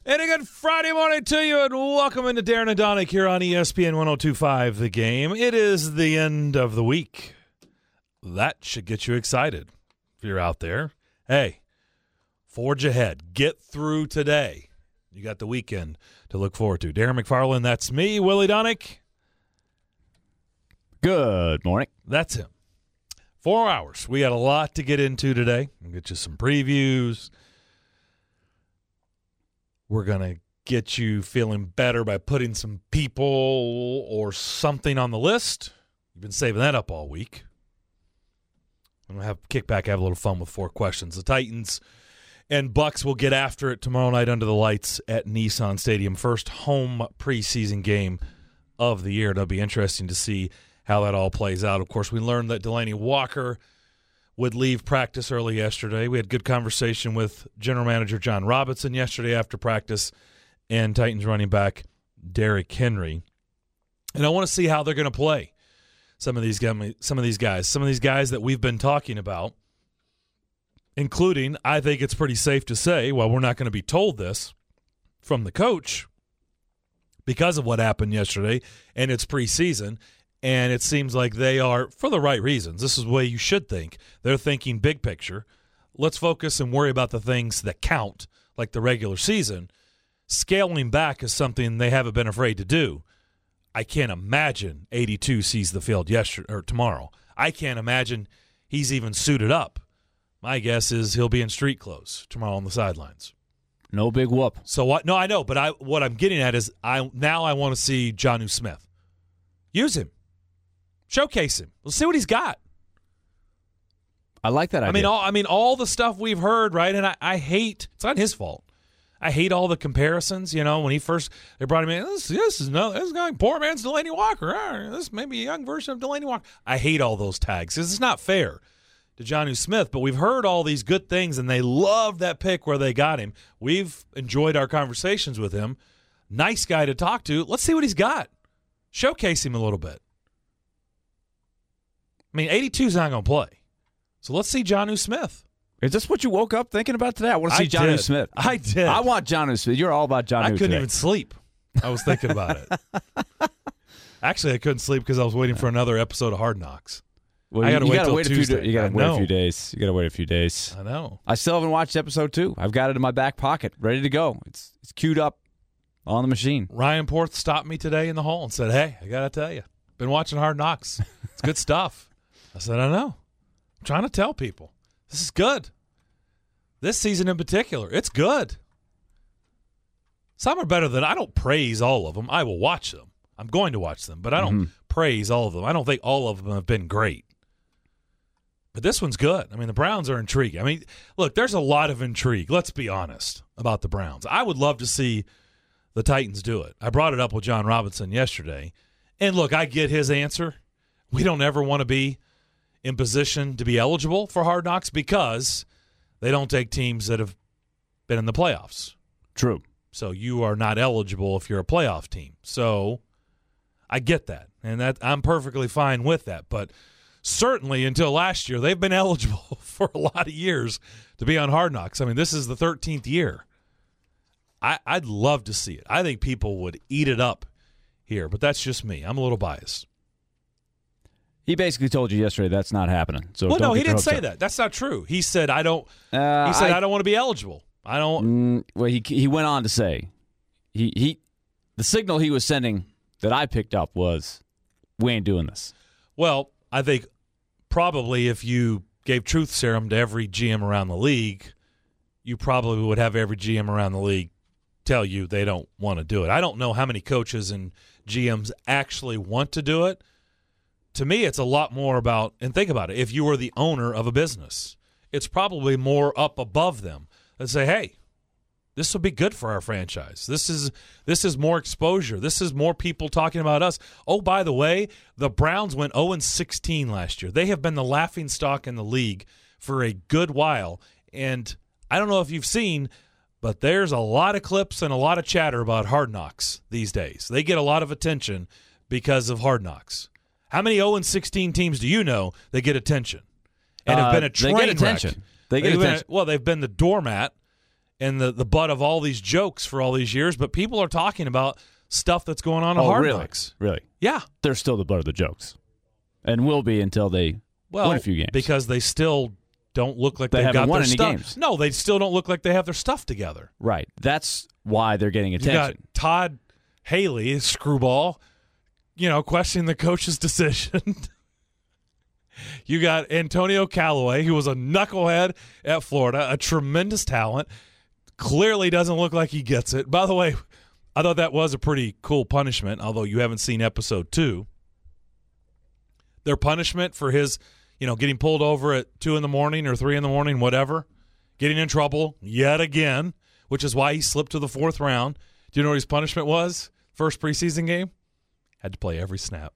And a good Friday morning to you, and welcome into Darren and Donick here on ESPN 102.5 The Game. It is the end of the week. That should get you excited if you're out there. Hey, forge ahead. Get through today. You got the weekend to look forward to. Darren McFarland, that's me. Willie Donick. Good morning. That's him. 4 hours. We got a lot to get into today. We'll get you some previews. We're going to get you feeling better by putting some people or something on the list. You've been saving that up all week. I'm going to have kickback, have a little fun with 4 questions. The Titans and Bucks will get after it tomorrow night under the lights at Nissan Stadium. First home preseason game of the year. It'll be interesting to see how that all plays out. Of course, we learned that Delanie Walker would leave practice early yesterday. We had good conversation with General Manager John Robinson yesterday after practice and Titans running back Derrick Henry. And I want to see how they're going to play some of these guys that we've been talking about, including, I think it's pretty safe to say, well, we're not going to be told this from the coach because of what happened yesterday, and it's preseason. And it seems like they are, for the right reasons, this is the way you should think. They're thinking big picture. Let's focus and worry about the things that count, like the regular season. Scaling back is something they haven't been afraid to do. I can't imagine 82 sees the field tomorrow. I can't imagine he's even suited up. My guess is he'll be in street clothes tomorrow on the sidelines. No big whoop. So what? No, I know, but what I'm getting at is I want to see Jonnu Smith. Use him. Showcase him. Let's see what he's got. I like that idea. I mean, all the stuff we've heard, right? And I hate. It's not his fault. I hate all the comparisons. You know, when they brought him in. This is guy, poor man's Delanie Walker. This may be a young version of Delanie Walker. I hate all those tags. It's not fair to Jonnu Smith. But we've heard all these good things, and they loved that pick where they got him. We've enjoyed our conversations with him. Nice guy to talk to. Let's see what he's got. Showcase him a little bit. I mean, 82's not going to play. So let's see Jonnu Smith. Is this what you woke up thinking about today? I want to see Jonnu Smith. I did. I want Jonnu Smith. You're all about Jonnu. I couldn't even sleep. I was thinking about it. Actually, I couldn't sleep because I was waiting for another episode of Hard Knocks. Well, I got to wait till Tuesday. You got to wait a few days. I know. I still haven't watched episode 2. I've got it in my back pocket, ready to go. It's queued up on the machine. Ryan Porth stopped me today in the hall and said, "Hey, I got to tell you, been watching Hard Knocks. It's good stuff." I said, I know. I'm trying to tell people. This is good. This season in particular, it's good. Some are better than I don't praise all of them. I will watch them. I'm going to watch them, but I don't praise all of them. I don't think all of them have been great. But this one's good. I mean, the Browns are intriguing. I mean, look, there's a lot of intrigue, let's be honest, about the Browns. I would love to see the Titans do it. I brought it up with John Robinson yesterday. And look, I get his answer. We don't ever want to be in position to be eligible for Hard Knocks because they don't take teams that have been in the playoffs. True. So you are not eligible if you're a playoff team. So I get that, and that I'm perfectly fine with that. But certainly until last year, they've been eligible for a lot of years to be on Hard Knocks. I mean, this is the 13th year. I'd love to see it. I think people would eat it up here, but that's just me. I'm a little biased. He basically told you yesterday that's not happening. So well, no, he didn't say that. That's not true. He said I don't. He said I don't want to be eligible. I don't. Well, he went on to say the signal he was sending that I picked up was we ain't doing this. Well, I think probably if you gave truth serum to every GM around the league, you probably would have every GM around the league tell you they don't want to do it. I don't know how many coaches and GMs actually want to do it. To me, it's a lot more about, and think about it, if you were the owner of a business, it's probably more up above them and say, hey, this will be good for our franchise. This is more exposure. This is more people talking about us. Oh, by the way, the Browns went 0-16 last year. They have been the laughingstock in the league for a good while. And I don't know if you've seen, but there's a lot of clips and a lot of chatter about Hard Knocks these days. They get a lot of attention because of Hard Knocks. How many 0-16 teams do you know that get attention and have been a train wreck? They get attention. Well, they've been the doormat and the butt of all these jokes for all these years, but people are talking about stuff that's going on in Hard Knocks. Really? Yeah. They're still the butt of the jokes. And will be until they win a few games. Because they still don't look like they they've got won their any stuff. Games. No, they still don't look like they have their stuff together. Right. That's why they're getting attention. You got Todd Haley, screwball, questioning the coach's decision. You got Antonio Callaway, who was a knucklehead at Florida, a tremendous talent. Clearly doesn't look like he gets it. By the way, I thought that was a pretty cool punishment, although you haven't seen episode 2. Their punishment for his, getting pulled over at 2 in the morning or 3 in the morning, whatever, getting in trouble yet again, which is why he slipped to the 4th round. Do you know what his punishment was? First preseason game? Had to play every snap.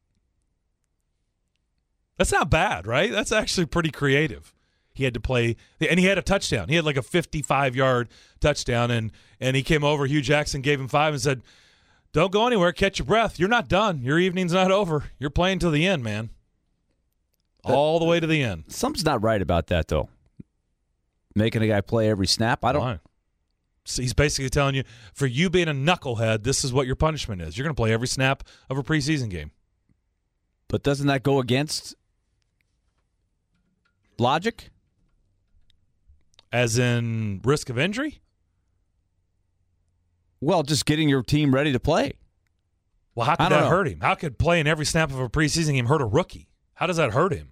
That's not bad, right? That's actually pretty creative. He had to play, and he had a touchdown. He had like a 55-yard touchdown, and he came over. Hugh Jackson gave him 5 and said, "Don't go anywhere. Catch your breath. You're not done. Your evening's not over. You're playing to the end, man. All the way to the end." Something's not right about that, though. Making a guy play every snap. I don't. Fine. So he's basically telling you, for you being a knucklehead, this is what your punishment is. You're going to play every snap of a preseason game. But doesn't that go against logic? As in risk of injury? Well, just getting your team ready to play. Well, how could that hurt him? How could playing every snap of a preseason game hurt a rookie? How does that hurt him?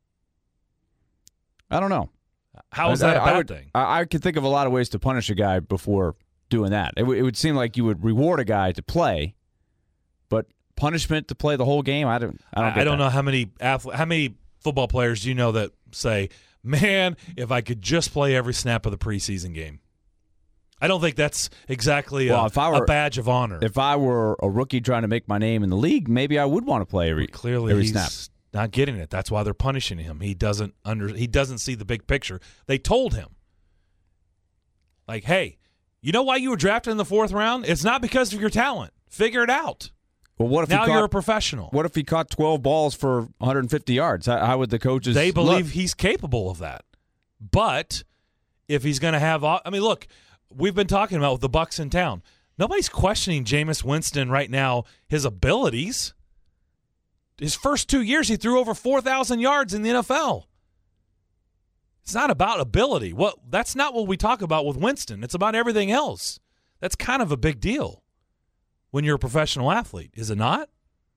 I don't know. How is that a bad thing? I could think of a lot of ways to punish a guy before doing that. It would seem like you would reward a guy to play, but punishment to play the whole game, I don't know how many football players do you know that say, "Man, if I could just play every snap of the preseason game." I don't think that's exactly a badge of honor. If I were a rookie trying to make my name in the league, maybe I would want to play every snap. Not getting it. That's why they're punishing him. He doesn't see the big picture. They told him, like, "Hey, you know why you were drafted in the 4th round? It's not because of your talent. Figure it out." Well, what if you're a professional? What if he caught 12 balls for 150 yards? How would the coaches? They believe he's capable of that. But if he's going to have, look, we've been talking about with the Bucs in town. Nobody's questioning Jameis Winston right now, his abilities. His first 2 years, he threw over 4,000 yards in the NFL. It's not about ability. That's not what we talk about with Winston. It's about everything else. That's kind of a big deal when you're a professional athlete, is it not?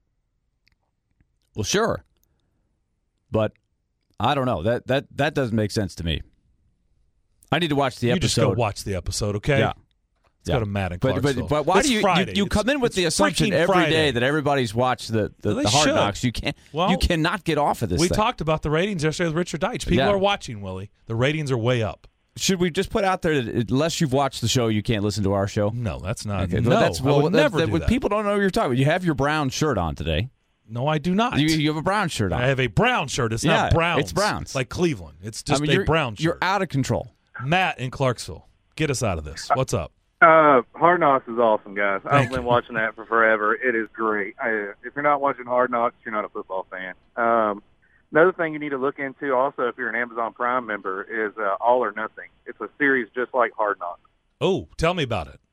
Well, sure. But I don't know. That doesn't make sense to me. I need to watch the episode. You just go watch the episode, okay? Yeah. Let's go to Matt and Clarksville. But why do you come in with the assumption every day that everybody's watched the Hard Knocks? You cannot get off of this. We talked about the ratings yesterday with Richard Deitch. People are watching, Willie. The ratings are way up. Should we just put out there that unless you've watched the show, you can't listen to our show? No, that's not. Okay. No, I would never do that. People don't know what you're talking about. You have your brown shirt on today. No, I do not. You have a brown shirt on. I have a brown shirt. It's not Browns. It's Browns. Like Cleveland. It's just a brown shirt. You're out of control. Matt in Clarksville, get us out of this. What's up? Hard Knocks is awesome, guys. I've been watching that for forever. It is great. If you're not watching Hard Knocks, you're not a football fan. Another thing you need to look into also if you're an Amazon Prime member is All or Nothing. It's a series just like Hard Knocks. Oh, tell me about it.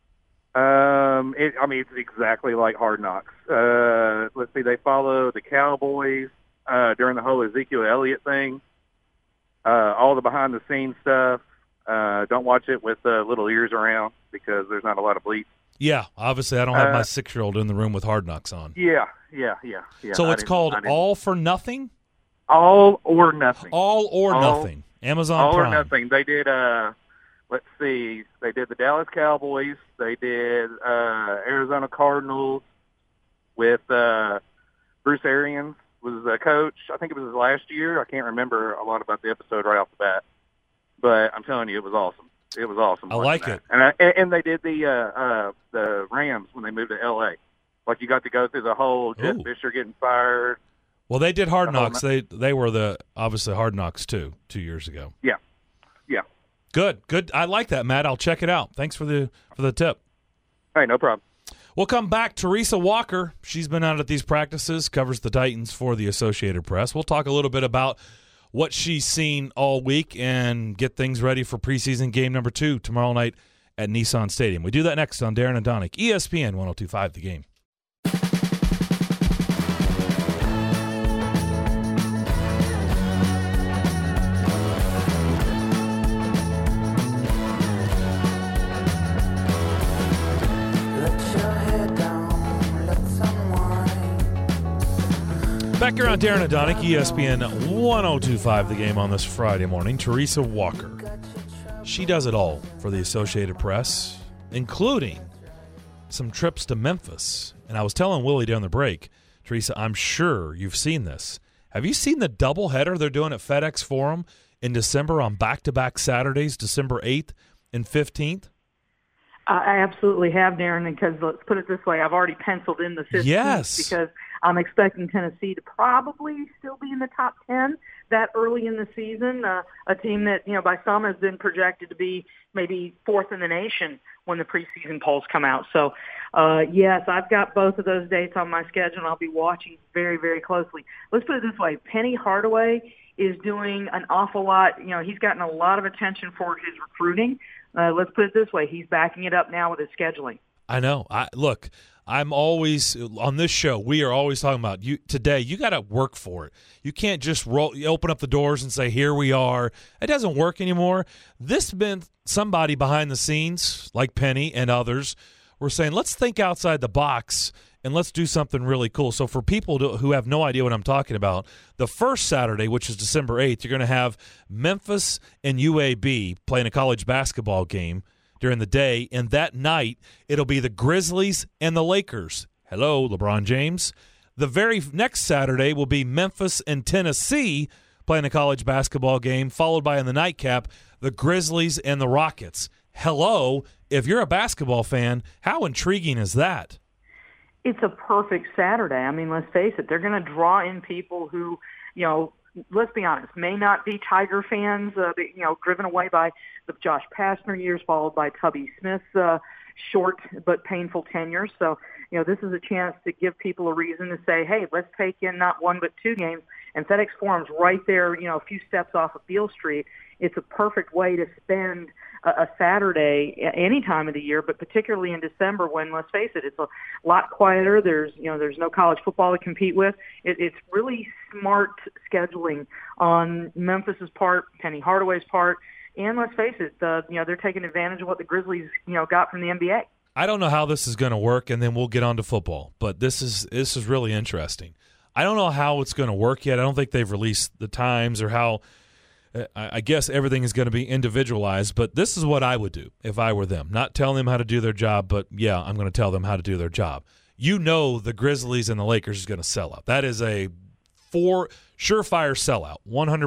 It's exactly like Hard Knocks. Let's see, they follow the Cowboys during the whole Ezekiel Elliott thing, all the behind-the-scenes stuff. Don't watch it with little ears around because there's not a lot of bleep. Yeah, obviously I don't have my 6-year-old in the room with Hard Knocks on. Yeah. So it's called All for Nothing? All or Nothing. All or Nothing. Amazon All Prime. or Nothing. They did, let's see, they did the Dallas Cowboys. They did Arizona Cardinals with Bruce Arians was the coach. I think it was his last year. I can't remember a lot about the episode right off the bat. But I'm telling you, it was awesome. It was awesome. I like it. And they did the Rams when they moved to L.A. Like you got to go through the whole Jeff Fisher getting fired. Well, they did Hard Knocks. They were obviously Hard Knocks 2 years ago. Yeah. Good. I like that, Matt. I'll check it out. Thanks for the tip. Hey, no problem. We'll come back. Teresa Walker, she's been out at these practices, covers the Titans for the Associated Press. We'll talk a little bit about what she's seen all week and get things ready for preseason game number 2 tomorrow night at Nissan Stadium. We do that next on Darren and Donick, ESPN 102.5 The Game. Back here on Darren and Donick, ESPN 102.5 The Game on this Friday morning. Teresa Walker. She does it all for the Associated Press, including some trips to Memphis. And I was telling Willie during the break, Teresa, I'm sure you've seen this. Have you seen the doubleheader they're doing at FedEx Forum in December on back-to-back Saturdays, December 8th and 15th? I absolutely have, Darren, because let's put it this way, I've already penciled in the 15th Yes. because I'm expecting Tennessee to probably still be in the top 10 that early in the season, a team that, by some has been projected to be maybe fourth in the nation when the preseason polls come out. So, yes, I've got both of those dates on my schedule, and I'll be watching very, very closely. Let's put it this way. Penny Hardaway is doing an awful lot. He's gotten a lot of attention for his recruiting. Let's put it this way. He's backing it up now with his scheduling. I know. Look, I'm always on this show. We are always talking about you today. You got to work for it. You can't just open up the doors and say, "Here we are." It doesn't work anymore. This meant somebody behind the scenes, like Penny and others, were saying, "Let's think outside the box and let's do something really cool." So for people who have no idea what I'm talking about, the first Saturday, which is December 8th, you're going to have Memphis and UAB playing a college basketball game during the day, and that night it'll be the Grizzlies and the Lakers. Hello, LeBron James. The very next Saturday will be Memphis and Tennessee playing a college basketball game, followed by in the nightcap, the Grizzlies and the Rockets. Hello, if you're a basketball fan, how intriguing is that? It's a perfect Saturday. I mean, let's face it, they're going to draw in people who, let's be honest, may not be Tiger fans, driven away by the Josh Pastner years, followed by Tubby Smith's short but painful tenure. So, this is a chance to give people a reason to say, hey, let's take in not one but two games. And FedEx Forum's right there, a few steps off of Beale Street. It's a perfect way to spend a Saturday any time of the year, but particularly in December when, let's face it, it's a lot quieter. There's no college football to compete with. It's really smart scheduling on Memphis's part, Penny Hardaway's part, and let's face it, they're taking advantage of what the Grizzlies, got from the NBA. I don't know how this is going to work, and then we'll get on to football, but this is really interesting. I don't know how it's going to work yet. I don't think they've released the times or how. I guess everything is going to be individualized, but this is what I would do if I were them. Not telling them how to do their job, but, yeah, I'm going to tell them how to do their job. The Grizzlies and the Lakers is going to sell out. That is a surefire sellout,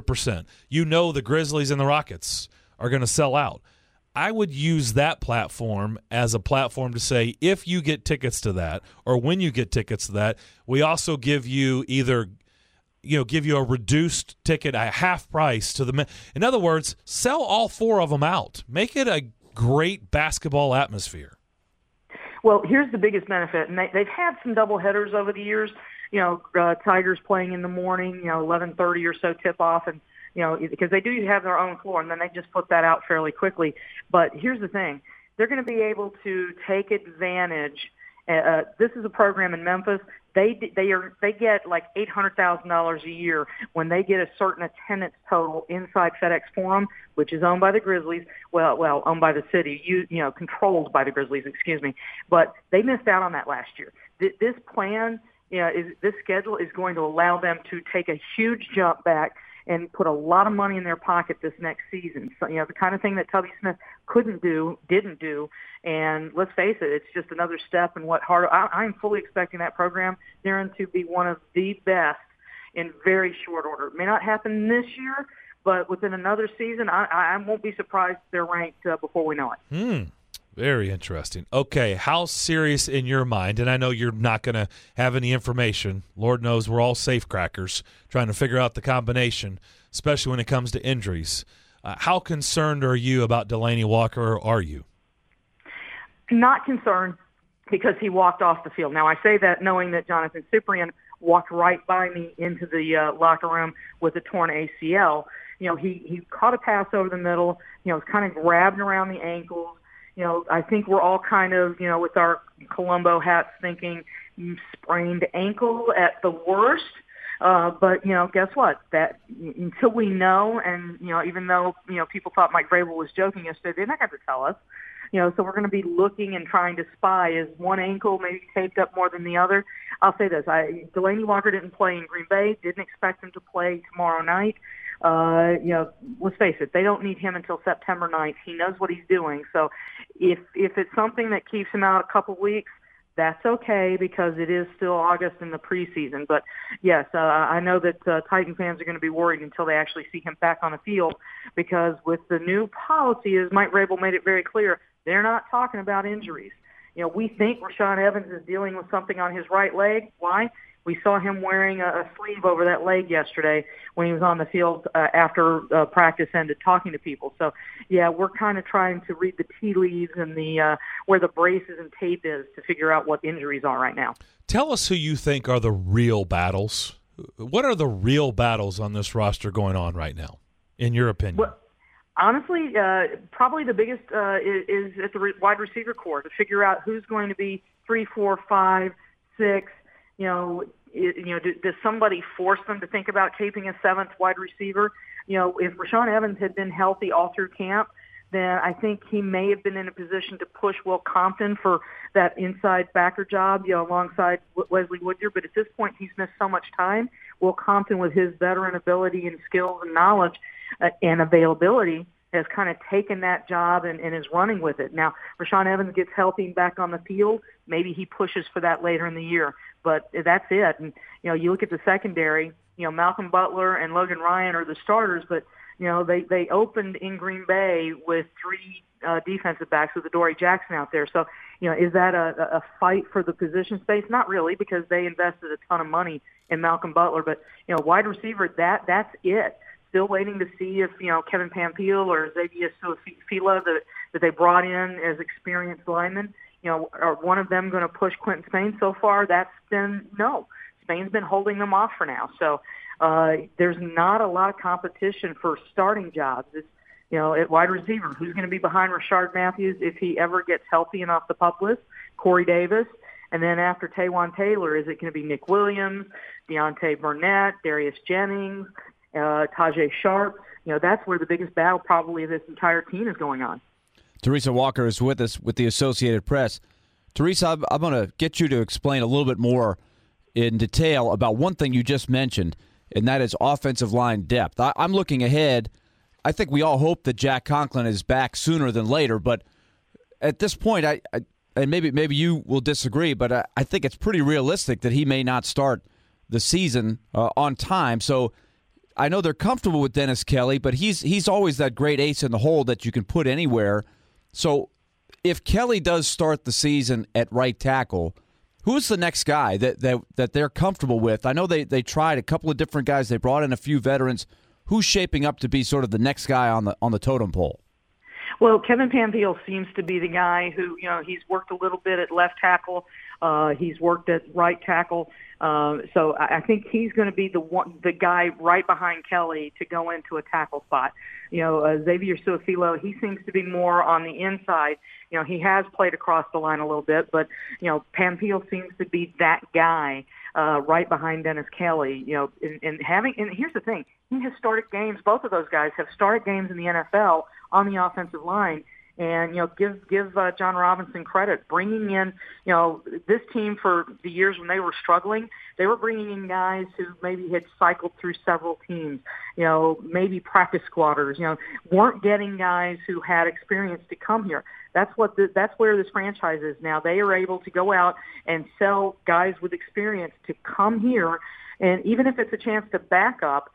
100%. The Grizzlies and the Rockets are going to sell out. I would use that platform as a platform to say, if you get tickets to that or when you get tickets to that, we also give you give you a reduced ticket at half price to the. In other words, sell all four of them out. Make it a great basketball atmosphere. Well, here's the biggest benefit, and they've had some double headers over the years. Tigers playing in the morning, 11:30 or so tip off, and because they do have their own floor, and then they just put that out fairly quickly. But here's the thing: they're going to be able to take advantage. This is a program in Memphis. They get like $800,000 a year when they get a certain attendance total inside FedEx Forum, which is owned by the Grizzlies. Well, owned by the city, controlled by the Grizzlies. Excuse me, but they missed out on that last year. This plan, this schedule is going to allow them to take a huge jump back and put a lot of money in their pocket this next season. So, the kind of thing that Tubby Smith didn't do. And let's face it, it's just another step in what I'm fully expecting that program, Darren, to be one of the best in very short order. It may not happen this year, but within another season, I won't be surprised if they're ranked before we know it. Very interesting. Okay, how serious in your mind, and I know you're not going to have any information. Lord knows we're all safecrackers trying to figure out the combination, especially when it comes to injuries. How concerned are you about Delanie Walker, or are you? Not concerned because he walked off the field. Now, I say that knowing that Jonathan Cyprien walked right by me into the locker room with a torn ACL. He caught a pass over the middle, was kind of grabbing around the ankles. I think we're all kind of, with our Columbo hats thinking sprained ankle at the worst. But guess what? That until we know, and even though people thought Mike Vrabel was joking yesterday, they're not going to tell us. So we're going to be looking and trying to spy. Is one ankle maybe taped up more than the other? I'll say this: Delanie Walker didn't play in Green Bay. Didn't expect him to play tomorrow night. Let's face it, they don't need him until September 9th. He knows what he's doing. So if it's something that keeps him out a couple weeks, that's okay because it is still August in the preseason. But, yes, I know that Titan fans are going to be worried until they actually see him back on the field because with the new policy, as Mike Vrabel made it very clear, they're not talking about injuries. We think Rashaan Evans is dealing with something on his right leg. Why? We saw him wearing a sleeve over that leg yesterday when he was on the field after practice ended talking to people. So, yeah, we're kind of trying to read the tea leaves and the where the braces and tape is to figure out what injuries are right now. Tell us who you think are the real battles. What are the real battles on this roster going on right now, in your opinion? Well, honestly, probably the biggest is at the wide receiver core to figure out who's going to be 3, 4, 5, 6. Does somebody force them to think about keeping a seventh wide receiver? If Rashaan Evans had been healthy all through camp, then I think he may have been in a position to push Will Compton for that inside backer job, alongside Wesley Woodyard. But at this point, he's missed so much time. Will Compton, with his veteran ability and skills and knowledge and availability, has kind of taken that job and is running with it. Now, Rashaan Evans gets healthy and back on the field. Maybe he pushes for that later in the year. But that's it. And, you look at the secondary, Malcolm Butler and Logan Ryan are the starters, but, they opened in Green Bay with 3 defensive backs with Adoree Jackson out there. So, is that a fight for the position space? Not really, because they invested a ton of money in Malcolm Butler. But, wide receiver, that's it. Still waiting to see if, Kevin Pamphile or Xavier Su'a-Filo that they brought in as experienced linemen, are one of them going to push Quentin Spain so far? That's been no. Spain's been holding them off for now. So there's not a lot of competition for starting jobs. It's, at wide receiver, who's going to be behind Rashard Matthews if he ever gets healthy and off the PUP list? Corey Davis. And then after Taywan Taylor, is it going to be Nick Williams, Deontay Burnett, Darius Jennings, Tajay Sharp? That's where the biggest battle probably of this entire team is going on. Teresa Walker is with us with the Associated Press. Teresa, I'm going to get you to explain a little bit more in detail about one thing you just mentioned, and that is offensive line depth. I'm looking ahead. I think we all hope that Jack Conklin is back sooner than later, but at this point, and maybe you will disagree, but I think it's pretty realistic that he may not start the season on time. So I know they're comfortable with Dennis Kelly, but he's always that great ace in the hole that you can put anywhere. So if Kelly does start the season at right tackle, who's the next guy that they're comfortable with? I know they tried a couple of different guys. They brought in a few veterans. Who's shaping up to be sort of the next guy on the totem pole? Well, Kevin Pamphile seems to be the guy who, he's worked a little bit at left tackle. He's worked at right tackle. So I think he's going to be the guy right behind Kelly to go into a tackle spot. Xavier Su'a-Filo, he seems to be more on the inside. He has played across the line a little bit, but, Pamphile seems to be that guy right behind Dennis Kelly. And here's the thing. He has started games. Both of those guys have started games in the NFL on the offensive line. And, give John Robinson credit. Bringing in, this team for the years when they were struggling, they were bringing in guys who maybe had cycled through several teams, maybe practice squatters, weren't getting guys who had experience to come here. That's where this franchise is now. They are able to go out and sell guys with experience to come here. And even if it's a chance to back up,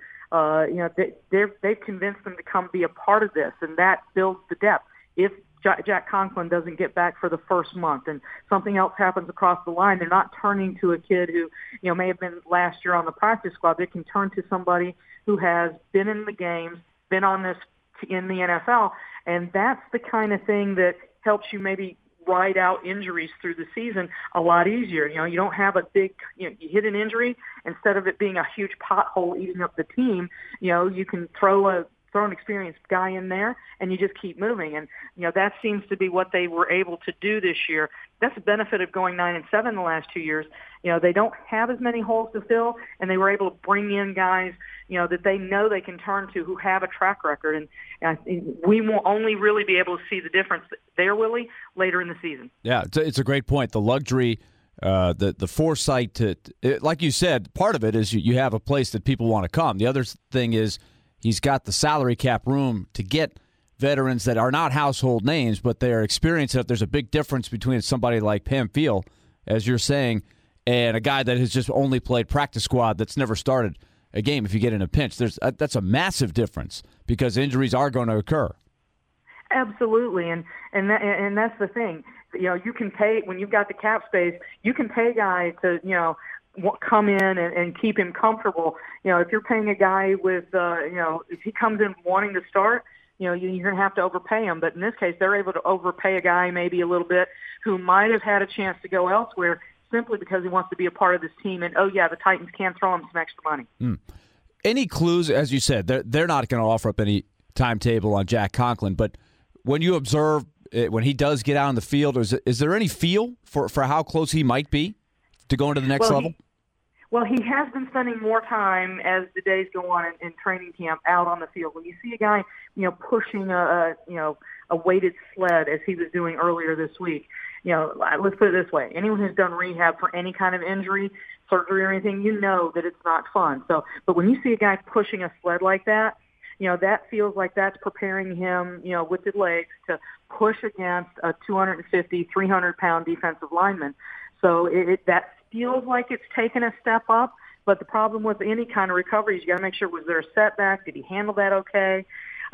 they've convinced them to come be a part of this, and that builds the depth. If Jack Conklin doesn't get back for the first month and something else happens across the line, they're not turning to a kid who, may have been last year on the practice squad. They can turn to somebody who has been in the games, been on this in the NFL, and that's the kind of thing that helps you maybe ride out injuries through the season a lot easier. You don't have a big, you hit an injury, instead of it being a huge pothole eating up the team, you can throw an experienced guy in there and you just keep moving. And, that seems to be what they were able to do this year. That's the benefit of going 9-7 the last 2 years. They don't have as many holes to fill, and they were able to bring in guys, that they know they can turn to who have a track record. And we will only really be able to see the difference there, Willie, later in the season. Yeah, it's a great point. The luxury, the foresight like you said, part of it is you have a place that people want to come. The other thing is he's got the salary cap room to get veterans that are not household names, but they are experienced enough. There's a big difference between somebody like Pamphile, as you're saying, and a guy that has just only played practice squad that's never started a game if you get in a pinch. That's a massive difference because injuries are going to occur. Absolutely, and that's the thing. You can pay, when you've got the cap space, you can pay a guy to, come in and keep him comfortable. If you're paying a guy with, if he comes in wanting to start, you're going to have to overpay him. But in this case, they're able to overpay a guy maybe a little bit who might have had a chance to go elsewhere simply because he wants to be a part of this team. And, the Titans can throw him some extra money. Any clues, as you said, they're not going to offer up any timetable on Jack Conklin. But when you observe when he does get out on the field, is there any feel for how close he might be to going to the next level? He has been spending more time as the days go on in training camp out on the field. When you see a guy, pushing a weighted sled as he was doing earlier this week, let's put it this way. Anyone who's done rehab for any kind of injury, surgery or anything, that it's not fun. So, but when you see a guy pushing a sled like that, that feels like that's preparing him, with the legs to push against a 250, 300-pound defensive lineman. So that feels like it's taken a step up, but the problem with any kind of recovery is you got to make sure, was there a setback? Did he handle that okay?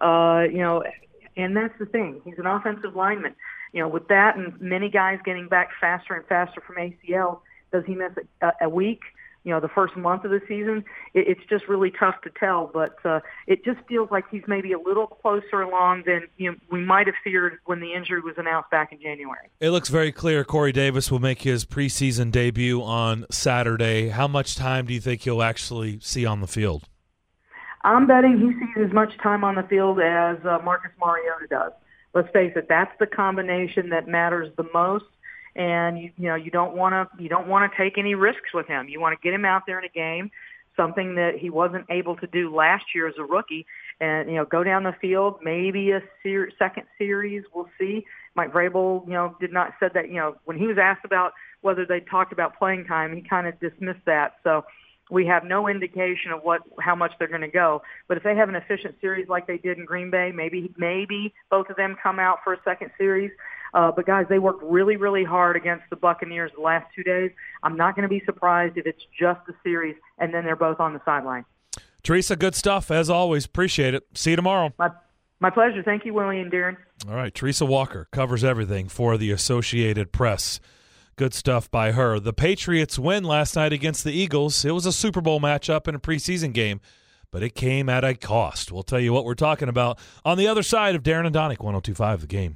And that's the thing. He's an offensive lineman. With that and many guys getting back faster and faster from ACL, does he miss a week? The first month of the season, it's just really tough to tell. But it just feels like he's maybe a little closer along than we might have feared when the injury was announced back in January. It looks very clear Corey Davis will make his preseason debut on Saturday. How much time do you think he'll actually see on the field? I'm betting he sees as much time on the field as Marcus Mariota does. Let's face it, that's the combination that matters the most. And you don't want to take any risks with him. You want to get him out there in a game, something that he wasn't able to do last year as a rookie, and go down the field. Maybe a second series, we'll see. Mike Vrabel, did not said that. When he was asked about whether they talked about playing time, he kind of dismissed that. So we have no indication of how much they're going to go. But if they have an efficient series like they did in Green Bay, maybe both of them come out for a second series. But, guys, they worked really, really hard against the Buccaneers the last 2 days. I'm not going to be surprised if it's just a series and then they're both on the sideline. Teresa, good stuff, as always. Appreciate it. See you tomorrow. My pleasure. Thank you, Willie and Darren. All right, Teresa Walker covers everything for the Associated Press. Good stuff by her. The Patriots win last night against the Eagles. It was a Super Bowl matchup in a preseason game, but it came at a cost. We'll tell you what we're talking about on the other side of Darren and Donick, 102.5 The Game.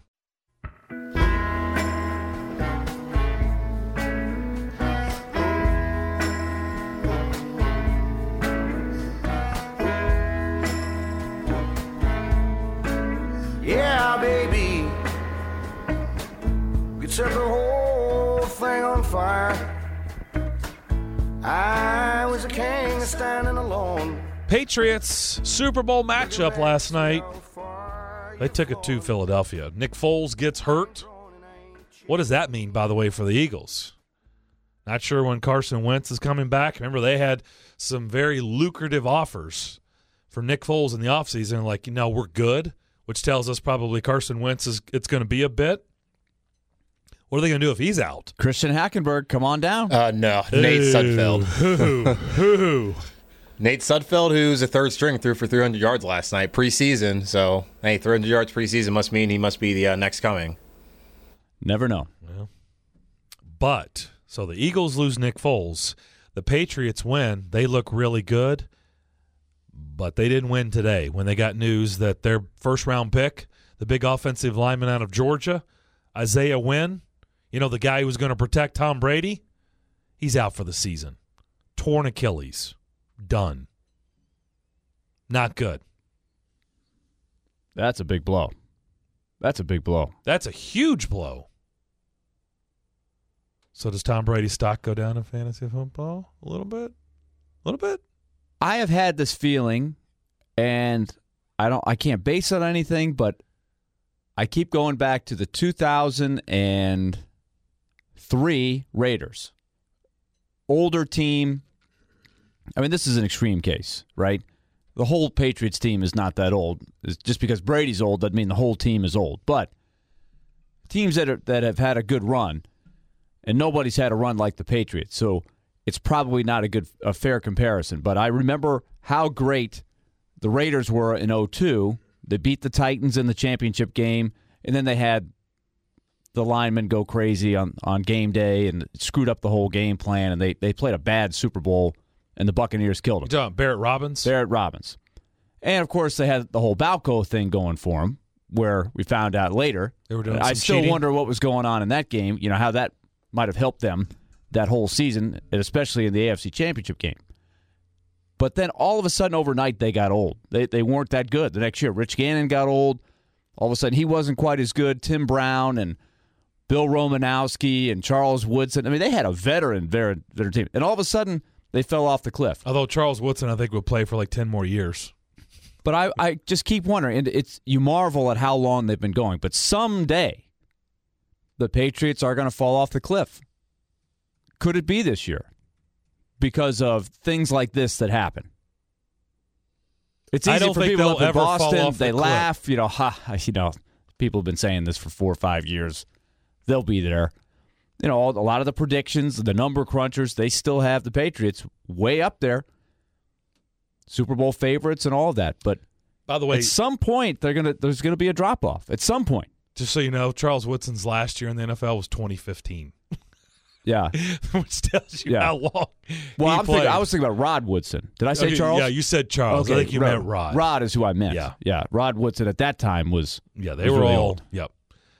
Yeah, baby, we set the whole thing on fire. I was a king standing alone. Patriots Super Bowl matchup last night. They took it to Philadelphia. Nick Foles gets hurt. What does that mean, by the way, for the Eagles? Not sure when Carson Wentz is coming back. Remember, they had some very lucrative offers for Nick Foles in the offseason, like, we're good, which tells us probably Carson Wentz it's going to be a bit. What are they going to do if he's out? Christian Hackenberg, come on down. No, Nate Sudfeld. Who? Nate Sudfeld, who's a third string, threw for 300 yards last night, preseason. So, 300 yards preseason must mean he must be the next coming. Never know. Well, but, so the Eagles lose Nick Foles. The Patriots win. They look really good, but they didn't win today when they got news that their first-round pick, the big offensive lineman out of Georgia, Isaiah Wynn, the guy who was going to protect Tom Brady, he's out for the season. Torn Achilles. Done. Not good. That's a big blow. That's a big blow. That's a huge blow. So does Tom Brady's stock go down in fantasy football a little bit? A little bit? I have had this feeling, and I can't base it on anything, but I keep going back to the 2003 Raiders. Older team. I mean, this is an extreme case, right? The whole Patriots team is not that old. Just because Brady's old doesn't mean the whole team is old. But teams that have had a good run, and nobody's had a run like the Patriots, so it's probably not a fair comparison. But I remember how great the Raiders were in 2002. They beat the Titans in the championship game, and then they had the linemen go crazy on game day and screwed up the whole game plan, and they played a bad Super Bowl, and the Buccaneers killed them. You're talking Barrett Robbins? Barrett Robbins. And, of course, they had the whole Balco thing going for them, where we found out later. They were doing I some still cheating. wonder what was going on in that game, how that might have helped them that whole season, and especially in the AFC Championship game. But then all of a sudden, overnight, they got old. They weren't that good. The next year, Rich Gannon got old. All of a sudden, he wasn't quite as good. Tim Brown and Bill Romanowski and Charles Woodson. I mean, they had a veteran team. And all of a sudden, they fell off the cliff. Although Charles Woodson, I think, will play for like 10 more years. But I just keep wondering, and you marvel at how long they've been going. But someday, the Patriots are going to fall off the cliff. Could it be this year? Because of things like this that happen. It's I easy don't for think people they'll up in ever fall Boston. off the They cliff. laugh, people have been saying this for 4 or 5 years. They'll be there. A lot of the predictions, the number crunchers, they still have the Patriots way up there. Super Bowl favorites and all of that. But by the way, at some point, there's gonna be a drop off. At some point, just so you know, Charles Woodson's last year in the NFL was 2015. yeah. Which tells you how long. Well, he played. I was thinking about Rod Woodson. Did I say Okay, Charles? Yeah, you said Charles. I think you meant Rod. Rod is who I meant. Yeah. Rod Woodson at that time was. Yeah, they was were really all. old. Yep.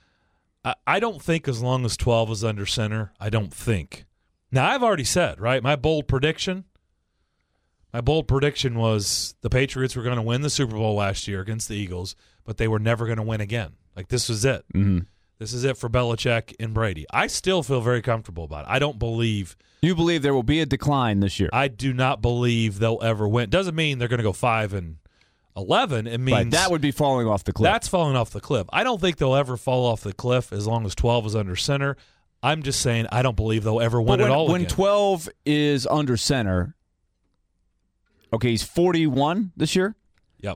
I don't think as long as 12 is under center, I don't think. Now, I've already said, right, my bold prediction was the Patriots were going to win the Super Bowl last year against the Eagles, but they were never going to win again. Like, this was it. Mm-hmm. This is it for Belichick and Brady. I still feel very comfortable about it. I don't believe. You believe there will be a decline this year? I do not believe they'll ever win. Doesn't mean they're going to go 5-11. It means Right, that would be falling off the cliff. That's falling off the cliff. I don't think they'll ever fall off the cliff as long as 12 is under center. I'm just saying I don't believe they'll ever win But it all when again. 12 is under center, okay, he's 41 this year. Yep.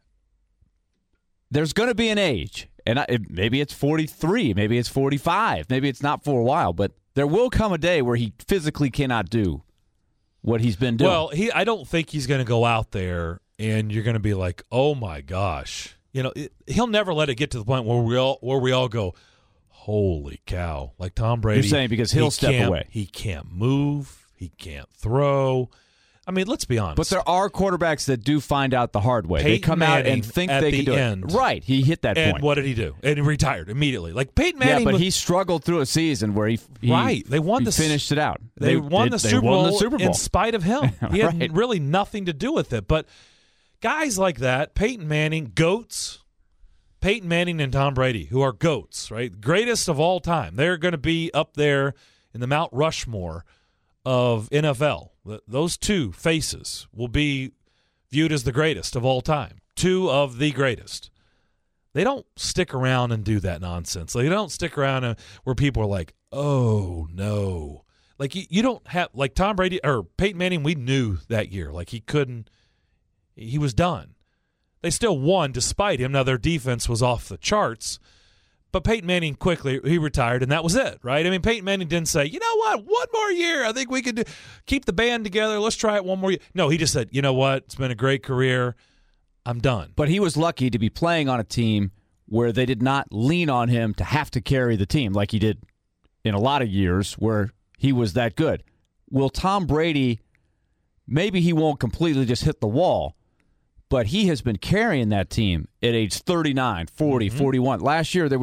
There's going to be an age, and maybe it's 43, maybe it's 45, maybe it's not for a while, but there will come a day where he physically cannot do what he's been doing. Well, I don't think he's going to go out there and you're going to be like, oh my gosh. He'll never let it get to the point where we all go, holy cow. Like Tom Brady. You're saying because he'll step away. He can't move. He can't throw. I mean, let's be honest. But there are quarterbacks that do find out the hard way. They Peyton come out Manning and think at they the can do end. it. Right, he hit that and point. what did he do? And he retired immediately. Like Peyton Yeah, Manning. but he struggled through a season where he They won he the finished it out. They won the Super Bowl in in spite of him. He Right. had really nothing to do with it. But guys like that, Peyton Manning, GOATs, Peyton Manning and Tom Brady, who are GOATs, right? Greatest of all time. They're going to be up there in the Mount Rushmore of NFL. Those two faces will be viewed as the greatest of all time. Two of the greatest. They don't stick around and do that nonsense. Like, they don't stick around where people are like, oh, no. Like, you don't have – like Tom Brady or Peyton Manning, we knew that year. Like, he couldn't – he was done. They still won despite him. Now, their defense was off the charts. But Peyton Manning quickly, he retired, and that was it, right? I mean, Peyton Manning didn't say, you know what, one more year. I think we could keep the band together. Let's try it one more year. No, he just said, you know what, it's been a great career. I'm done. But he was lucky to be playing on a team where they did not lean on him to have to carry the team like he did in a lot of years where he was that good. Will Tom Brady, maybe he won't completely just hit the wall, but he has been carrying that team at age 39, 40, 41. Last year there was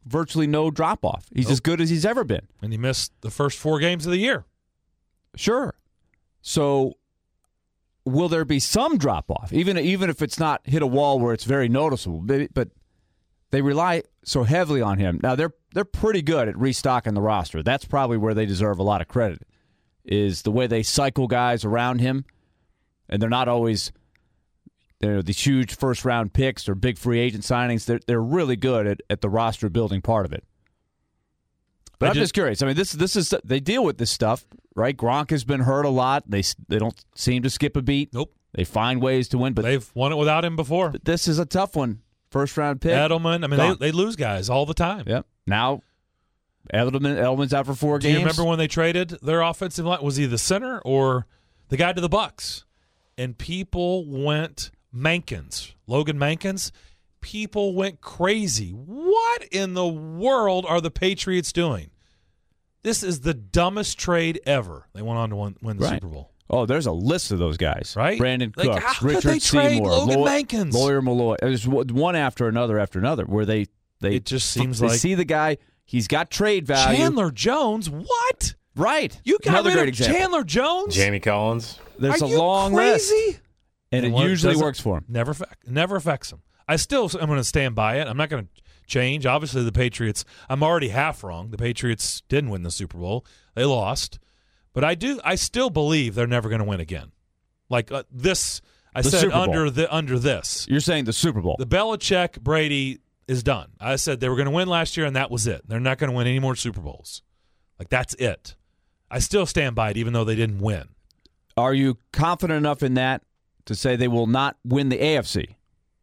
virtually no drop-off. He's as good as he's ever been. And he missed the first 4 games of the year. Sure. So will there be some drop-off, even if it's not hit a wall where it's very noticeable? But they rely so heavily on him. Now, they're pretty good at restocking the roster. That's probably where they deserve a lot of credit, is the way they cycle guys around him. And they're not always these huge first-round picks or big free agent signings. They're really good at the roster-building part of it. But I'm just curious. I mean, this is they deal with this stuff, right? Gronk has been hurt a lot. They don't seem to skip a beat. Nope. They find ways to win, but they've won it without him before. But this is a tough one. First-round pick. Edelman. I mean, they lose guys all the time. Yep. Now, Edelman's out for 4 games. Do you remember when they traded their offensive line? Was he the center or the guy to the Bucks? And people went Logan Mankins. People went crazy. What in the world are the Patriots doing? This is the dumbest trade ever. They went on to win the Super Bowl. Oh, there's a list of those guys. Right? Brandon Like, Cooks, how could Richard they trade Seymour, Logan Mankins? Lawyer Malloy. There's one after another where they it just seems they like see the guy. He's got trade value. Chandler Jones. What? Right. You got Another rid great of example. Chandler Jones? Jamie Collins. There's Are a you long crazy? list. And it usually works for him. Never affects him. I still am going to stand by it. I'm not going to change. Obviously, the Patriots, I'm already half wrong. The Patriots didn't win the Super Bowl. They lost. But I still believe they're never going to win again. Like this, I said under this. You're saying the Super Bowl. The Belichick Brady is done. I said they were going to win last year, and that was it. They're not going to win any more Super Bowls. Like, that's it. I still stand by it, even though they didn't win. Are you confident enough in that to say they will not win the AFC?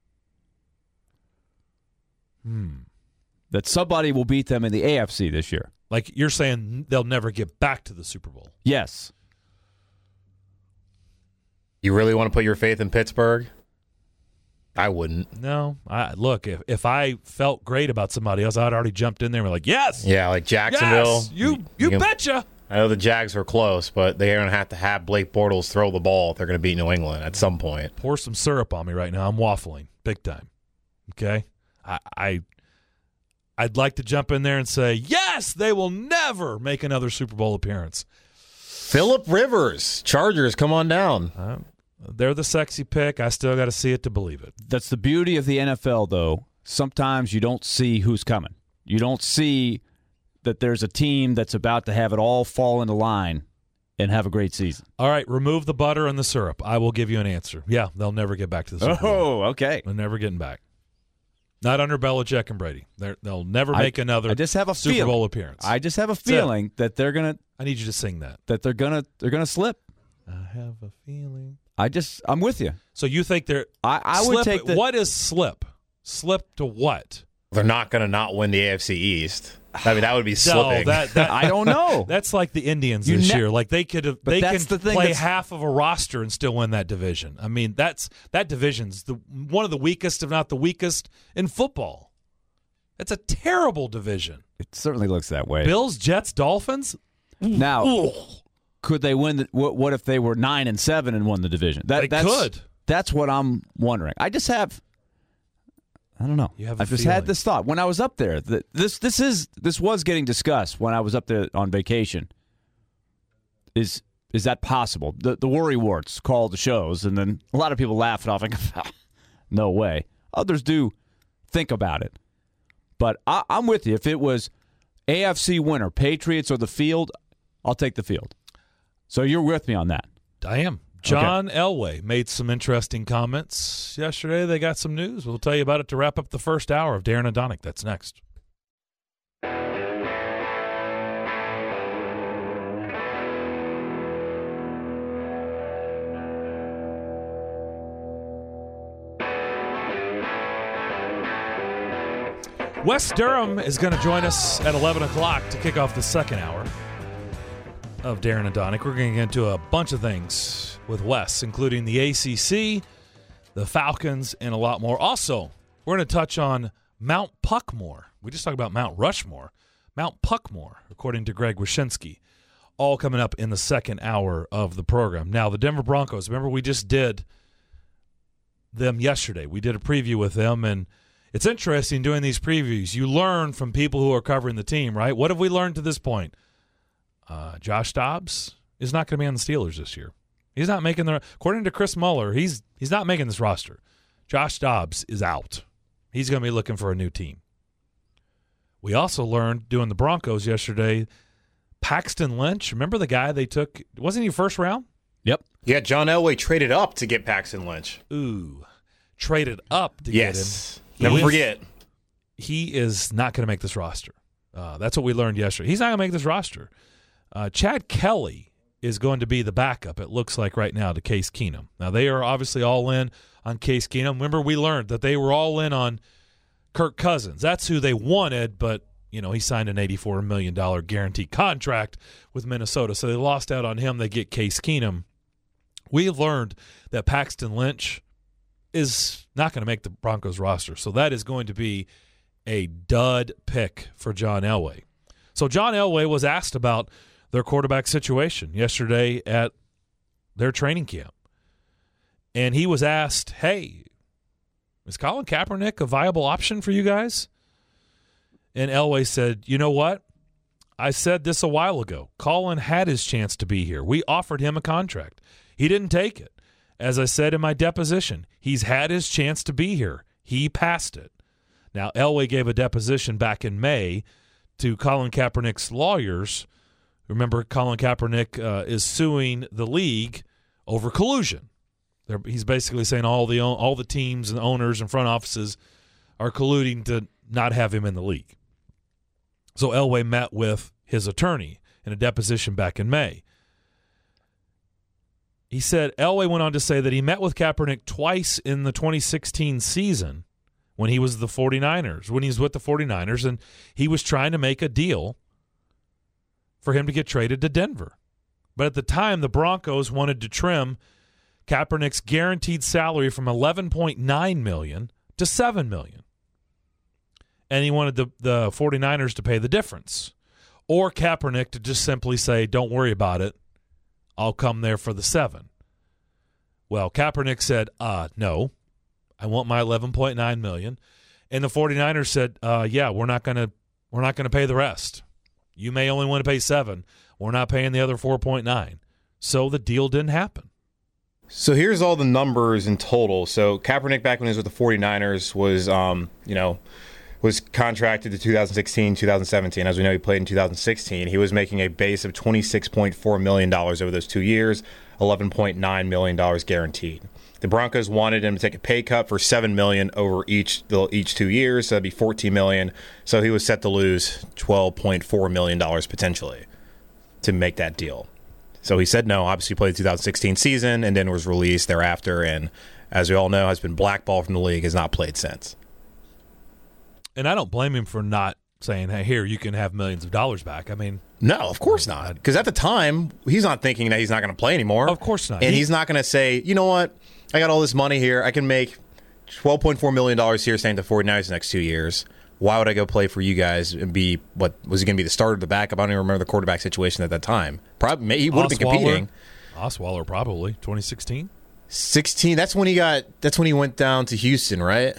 That somebody will beat them in the AFC this year? Like, you're saying they'll never get back to the Super Bowl? Yes. You really want to put your faith in Pittsburgh? I wouldn't. No. Look, if I felt great about somebody else, I'd already jumped in there and be like, yes! Yeah, like Jacksonville. Yes! You betcha! I know the Jags were close, but they're going to have Blake Bortles throw the ball if they're going to beat New England at some point. Pour some syrup on me right now. I'm waffling big time. Okay? I'd like to jump in there and say, yes, they will never make another Super Bowl appearance. Phillip Rivers, Chargers, come on down. They're the sexy pick. I still got to see it to believe it. That's the beauty of the NFL, though. Sometimes you don't see who's coming. You don't see that there's a team that's about to have it all fall into line and have a great season. All right, remove the butter and the syrup. I will give you an answer. Yeah, they'll never get back to the Super Bowl. Oh, okay. They're never getting back. Not under Belichick and Brady. They'll never make another Super Bowl appearance. I just have a feeling that they're gonna. I need you to sing that. That they're gonna slip. I have a feeling. I'm with you. So you think they're? I would take the. What is slip? Slip to what? They're not going to not win the AFC East. I mean, that would be slipping. No, I don't know. That's like the Indians this year. Like they could have. They can play half of a roster and still win that division. I mean, that division's one of the weakest, if not the weakest, in football. It's a terrible division. It certainly looks that way. Bills, Jets, Dolphins. Now, could they win? What if they were 9-7 and won the division? They could. That's what I'm wondering. I don't know. I've just had this thought when I was up there. This was getting discussed when I was up there on vacation. Is that possible? The worry warts call the shows, and then a lot of people laugh it off and go, no way. Others do think about it. But I'm with you. If it was AFC winner, Patriots or the field, I'll take the field. So you're with me on that. I am. John Elway made some interesting comments yesterday. They got some news. We'll tell you about it to wrap up the first hour of Darren and Donick. That's next. Wes Durham is going to join us at 11 o'clock to kick off the second hour of Darren and Donick. We're going to get into a bunch of things with Wes, including the ACC, the Falcons, and a lot more. Also, we're going to touch on Mount Puckmore. We just talked about Mount Rushmore. Mount Puckmore, according to Greg Wyshynski, all coming up in the second hour of the program. Now, the Denver Broncos, remember we just did them yesterday. We did a preview with them, and It's interesting doing these previews. You learn from people who are covering the team, right? What have we learned to this point? Josh Dobbs is not going to be on the Steelers this year. He's not making according to Chris Muller, he's not making this roster. Josh Dobbs is out. He's going to be looking for a new team. We also learned doing the Broncos yesterday, Paxton Lynch, remember the guy they took, wasn't he first round? Yep. Yeah, John Elway traded up to get Paxton Lynch. Ooh, traded up to get him. Never forget. He is not going to make this roster. That's what we learned yesterday. He's not going to make this roster. Chad Kelly is going to be the backup, it looks like right now, to Case Keenum. Now, they are obviously all in on Case Keenum. Remember, we learned that they were all in on Kirk Cousins. That's who they wanted, but he signed an $84 million guaranteed contract with Minnesota, so they lost out on him. They get Case Keenum. We learned that Paxton Lynch is not going to make the Broncos roster, so that is going to be a dud pick for John Elway. So John Elway was asked about their quarterback situation yesterday at their training camp, and he was asked, hey, is Colin Kaepernick a viable option for you guys? And Elway said, you know what? I said this a while ago. Colin had his chance to be here. We offered him a contract. He didn't take it. As I said in my deposition, he's had his chance to be here. He passed it. Now, Elway gave a deposition back in May to Colin Kaepernick's lawyers. Remember, Colin Kaepernick is suing the league over collusion. He's basically saying all the teams and owners and front offices are colluding to not have him in the league. So Elway met with his attorney in a deposition back in May. He said, Elway went on to say that he met with Kaepernick twice in the 2016 season when he was with the 49ers, and he was trying to make a deal for him to get traded to Denver. But at the time, the Broncos wanted to trim Kaepernick's guaranteed salary from $11.9 million to $7 million. And he wanted the 49ers to pay the difference. Or Kaepernick to just simply say, don't worry about it. I'll come there for the 7. Well, Kaepernick said, no, I want my $11.9 million. And the 49ers said, yeah, we're not going to pay the rest. You may only want to pay 7. We're not paying the other 4.9. So the deal didn't happen. So here's all the numbers in total. So Kaepernick, back when he was with the 49ers, was contracted to 2016, 2017. As we know, he played in 2016. He was making a base of $26.4 million over those 2 years, $11.9 million guaranteed. The Broncos wanted him to take a pay cut for $7 million over each 2 years, so that'd be $14 million. So he was set to lose $12.4 million potentially to make that deal. So he said no. Obviously played the 2016 season and then was released thereafter, and as we all know, has been blackballed from the league, has not played since. And I don't blame him for not saying, hey, here, you can have millions of dollars back. I mean, no, of course not. Because at the time, he's not thinking that he's not going to play anymore. Of course not. And he's not going to say, you know what, I got all this money here. I can make $12.4 million here staying at the 49ers the next 2 years. Why would I go play for you guys and be, what, was he going to be the starter or the backup? I don't even remember the quarterback situation at that time. Probably, he would have been competing. Osweiler probably, 2016. 16, that's when he went down to Houston, right?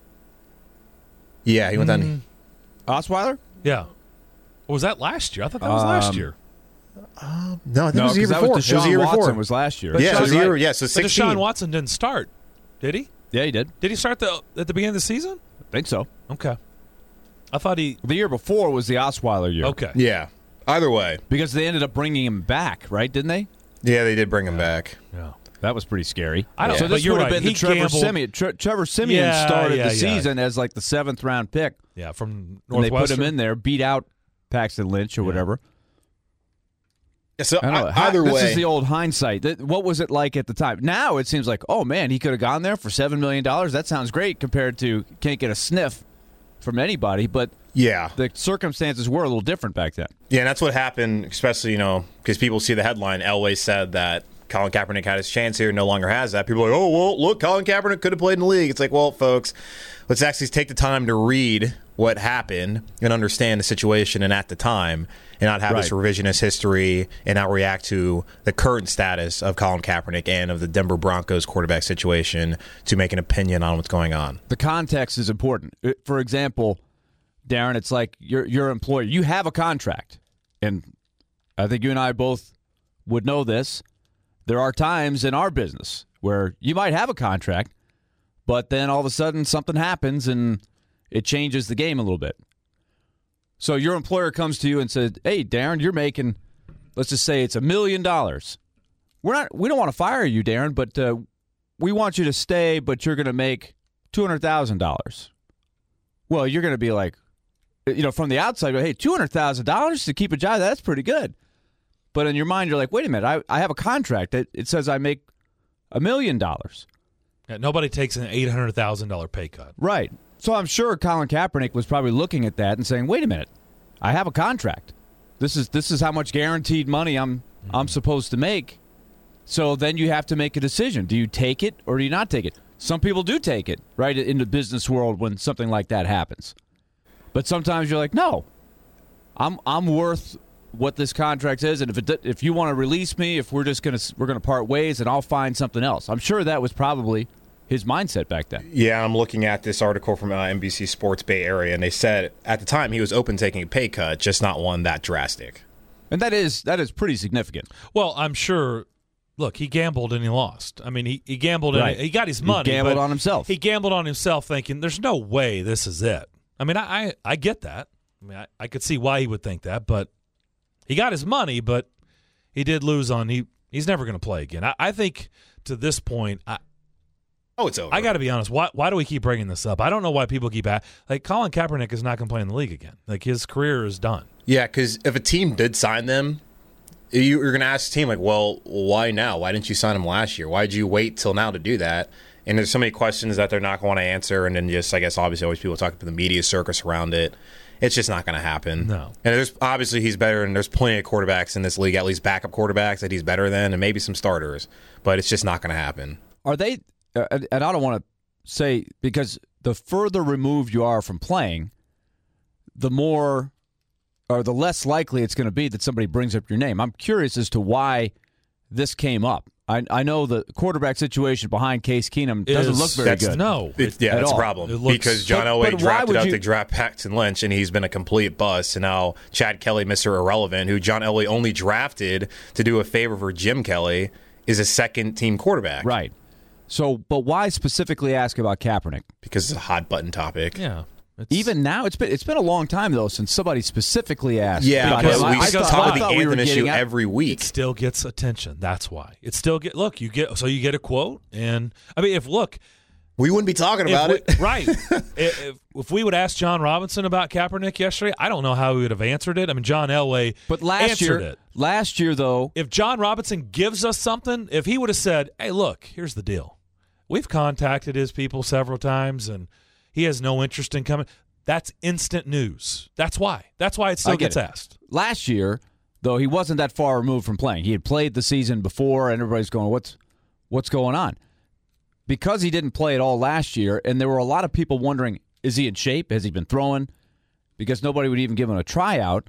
Yeah, he went down. Osweiler? Yeah. Or was that last year? I thought that was last year. No, I think it was the year before. It was the Deshaun Watson was last year. Yeah, it was the year. Yeah, so but 16. Deshaun Watson didn't start, did he? Yeah, he did. Did he start at the beginning of the season? I think so. Okay. I thought the year before was the Osweiler year. Okay. Yeah. Either way. Because they ended up bringing him back, right? Didn't they? Yeah, they did bring him back. Yeah. That was pretty scary. I don't. So this would have been the Trevor gambled. Siemian. Trevor Siemian started the season as like the 7th round pick. Yeah, from Northwestern. And they put him in there, beat out Paxton Lynch or whatever. Yeah, so either way, this is the old hindsight. What was it like at the time? Now it seems like, oh man, he could have gone there for $7 million. That sounds great compared to can't get a sniff from anybody. But yeah, the circumstances were a little different back then. Yeah, and that's what happened, especially because people see the headline. Elway said that Colin Kaepernick had his chance here, no longer has that. People are like, oh, well, look, Colin Kaepernick could have played in the league. It's like, well, folks, let's actually take the time to read what happened and understand the situation and at the time, and not have this revisionist history and not react to the current status of Colin Kaepernick and of the Denver Broncos quarterback situation to make an opinion on what's going on. The context is important. For example, Darren, it's like your employer. You have a contract, and I think you and I both would know this. There are times in our business where you might have a contract, but then all of a sudden something happens and it changes the game a little bit. So your employer comes to you and says, "Hey, Darren, you're making, let's just say it's $1 million. We don't want to fire you, Darren, but we want you to stay, but you're going to make $200,000." Well, you're going to be like, from the outside, hey, $200,000 to keep a job, that's pretty good. But in your mind, you're like, wait a minute, I have a contract that it says I make $1 million. Yeah, nobody takes an $800,000 pay cut. Right. So I'm sure Colin Kaepernick was probably looking at that and saying, wait a minute, I have a contract. This is how much guaranteed money I'm supposed to make. So then you have to make a decision. Do you take it or do you not take it? Some people do take it, right, in the business world when something like that happens. But sometimes you're like, no, I'm worth what this contract is, and if you want to release me, if we're gonna part ways, and I'll find something else. I'm sure that was probably his mindset back then. Yeah, I'm looking at this article from NBC Sports Bay Area, and they said at the time he was open to taking a pay cut, just not one that drastic. And that is pretty significant. Well, I'm sure. Look, he gambled and he lost. I mean, he gambled and he got his money. He gambled on himself. He gambled on himself, thinking, "There's no way this is it." I mean, I get that. I mean, I could see why he would think that, but he got his money, but he did lose on. He's never going to play again. I think to this point, it's over. I got to be honest. Why do we keep bringing this up? I don't know why people keep like Colin Kaepernick is not going to play in the league again. Like his career is done. Yeah, because if a team did sign them, you're going to ask the team like, well, why now? Why didn't you sign him last year? Why did you wait till now to do that? And there's so many questions that they're not going to answer, and then just, I guess, obviously always people talk about the media circus around it. It's just not going to happen. No. And there's obviously he's better, and there's plenty of quarterbacks in this league, at least backup quarterbacks that he's better than, and maybe some starters. But it's just not going to happen. Are they? And I don't want to say, because the further removed you are from playing, the more or the less likely it's going to be that somebody brings up your name. I'm curious as to why this came up. I know the quarterback situation behind Case Keenum doesn't look very good. No. That's a problem. Because John Elway drafted out to draft Paxton Lynch, and he's been a complete bust. And now Chad Kelly, Mr. Irrelevant, who John Elway only drafted to do a favor for Jim Kelly, is a second-team quarterback. Right. So, but why specifically ask about Kaepernick? Because it's a hot-button topic. Yeah. Even now, it's been a long time, though, since somebody specifically asked. Yeah, because we talk about the Anthem issue at every week. It still gets attention. That's why. It still you get a quote, and I mean, we wouldn't be talking about it. Right. if we would ask John Robinson about Kaepernick yesterday, I don't know how he would have answered it. I mean, John Elway answered it. Last year, though, if John Robinson gives us something, if he would have said, "Hey, look, here's the deal. We've contacted his people several times, and he has no interest in coming." That's instant news. That's why. That's why it still gets asked. Last year, though, he wasn't that far removed from playing. He had played the season before, and everybody's going, what's going on? Because he didn't play at all last year, and there were a lot of people wondering, is he in shape? Has he been throwing? Because nobody would even give him a tryout.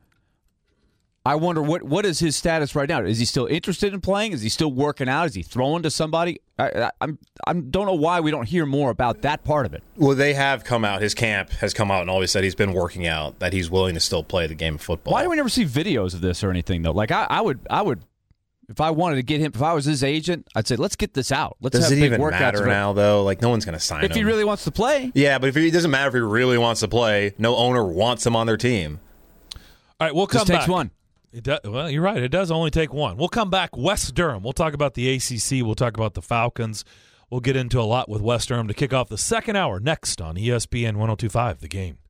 I wonder what is his status right now? Is he still interested in playing? Is he still working out? Is he throwing to somebody? I don't know why we don't hear more about that part of it. Well, they have come out. His camp has come out and always said he's been working out, that he's willing to still play the game of football. Why do we never see videos of this or anything, though? Like, I would, if I wanted to get him, if I was his agent, I'd say, let's get this out. Let's Does have it big even workouts matter now, though? Like, no one's going to sign him. If he really wants to play. Yeah, but it doesn't matter if he really wants to play. No owner wants him on their team. All right, we'll come back. Just takes one. Well, you're right. It does only take one. We'll come back. West Durham. We'll talk about the ACC. We'll talk about the Falcons. We'll get into a lot with West Durham to kick off the second hour next on ESPN 102.5 The Game.